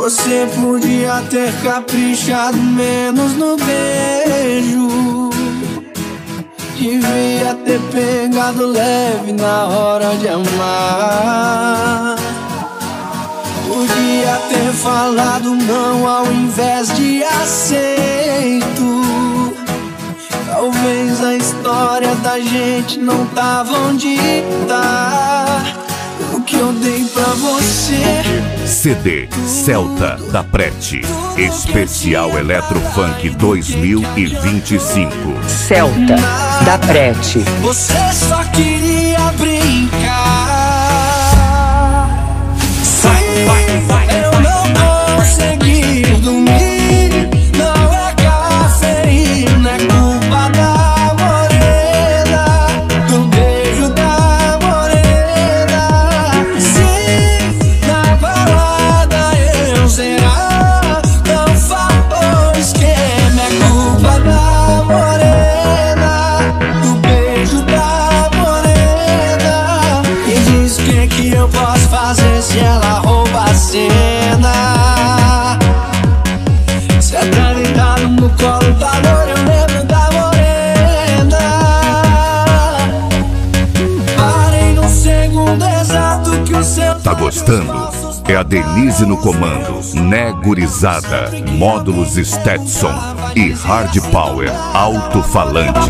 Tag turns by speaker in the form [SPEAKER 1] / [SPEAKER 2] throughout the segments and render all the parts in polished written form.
[SPEAKER 1] Você podia ter caprichado menos no beijo, devia ter pegado leve na hora de amar. Podia ter falado não ao invés de aceito. Talvez a história da gente não tava onde tá. O que eu dei pra você.
[SPEAKER 2] CD Celta da Prete, especial Eletrofunk 2025.
[SPEAKER 3] Celta da Prete.
[SPEAKER 1] Você só queria brincar. Eu não consegui dormir. Não é cafeína, é culpa da morena, do beijo da morena. Se na balada eu zerar, não falou esquema, é culpa da morena, do beijo da morena. E diz que eu posso fazer se ela rouba a cena. Cê tá deitado no colo da loura, eu lembro da morena. Parei no segundo exato que o seu...
[SPEAKER 2] Tá gostando? É a Denise no comando, né gurizada, módulos Stetson e Hard Power alto-falante.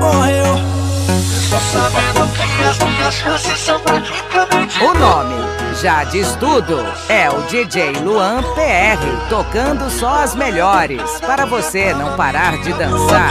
[SPEAKER 3] O nome já diz tudo. É o DJ Luan PR, tocando só as melhores, para você não parar de dançar.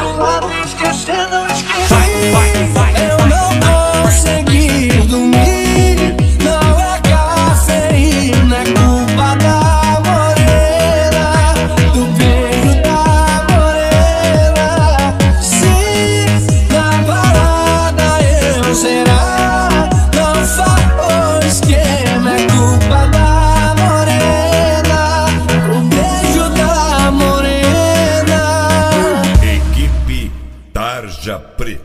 [SPEAKER 1] Eu não consegui dormir. Não é cafeína, é culpa da morena, do beijo da morena. Se na balada eu zerar, não falou esquema, é culpa da morena, o beijo da morena.
[SPEAKER 4] Equipe Tarja Preta.